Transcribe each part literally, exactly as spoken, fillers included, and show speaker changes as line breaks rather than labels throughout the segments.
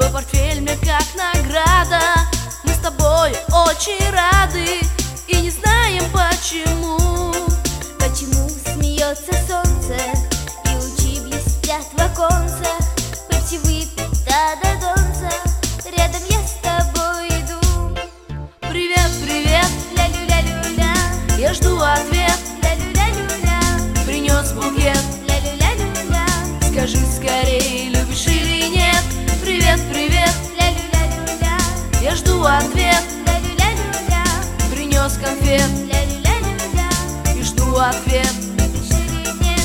Твой портфель мне как награда. Мы с тобой очень рады и не знаем почему.
Почему смеется солнце и лучи блестят в оконцах? Пепси выпить да до донца, рядом я с тобой иду.
Привет, привет,
ля-лю-ля-лю-ля,
я жду ответ.
ля-лю-ля-лю-ля,
Принес букет,
ля-лю-ля-лю-ля,
скажи скорей, любишь или нет. Привет, привет,
ля-лю-ля-лю-ля,
я жду ответ.
ля-лю-ля-лю-ля,
Принес конфет
ля-лю-ля-лю-ля,
и жду ответ.
любишь или нет.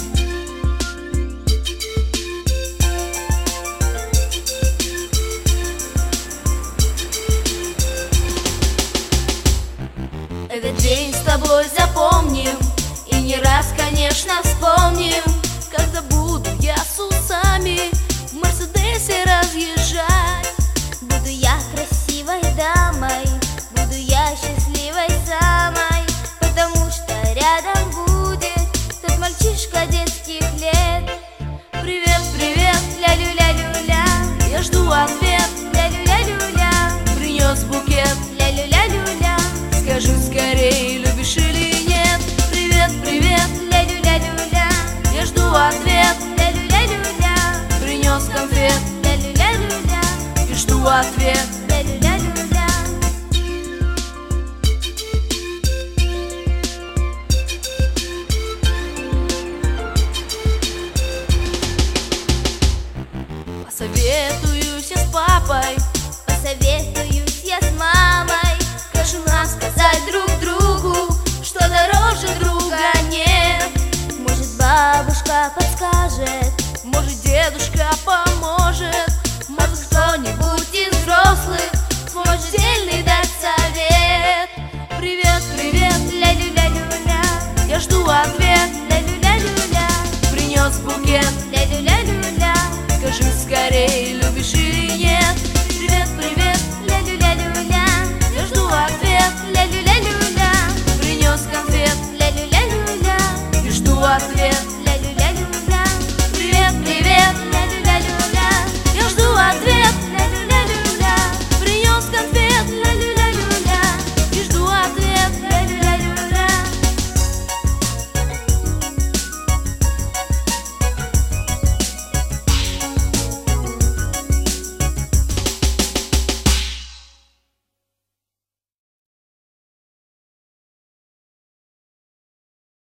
Этот день с тобой запомним и не раз, конечно, вспомним. Когда буду я с усами в Мерседесе разъезжать.
Буду я красивой дамой, буду я счастливой самой, потому что рядом будет тот мальчишка детских лет.
Привет, привет,
Ля-лю-ля-лю-ля,
я жду ответ.
ля-лю-ля-лю-ля,
Принес букет,
ля-лю-ля-лю-ля,
скажи скорей, любишь или нет. Привет, привет,
ля-лю-ля-лю-ля,
я жду ответ.
ля-лю-ля-лю-ля,
Принес конфет
ля-лю-ля-лю-ля,
и жду ответ.
ля-лю-ля-лю-ля.
Посоветуюсь я с папой,
Посоветуюсь я с мамой,
как же нам сказать друг другу, что дороже друга нет.
может бабушка подскажет,
Может, дедушка поможет, может, кто-нибудь из взрослых сможет дельный дать совет. Привет, привет,
ля-лю-ля-лю-ля,
я жду ответ.
ля-лю-ля-лю-ля,
Принес букет,
ля-лю-ля-лю-ля,
скажи скорей,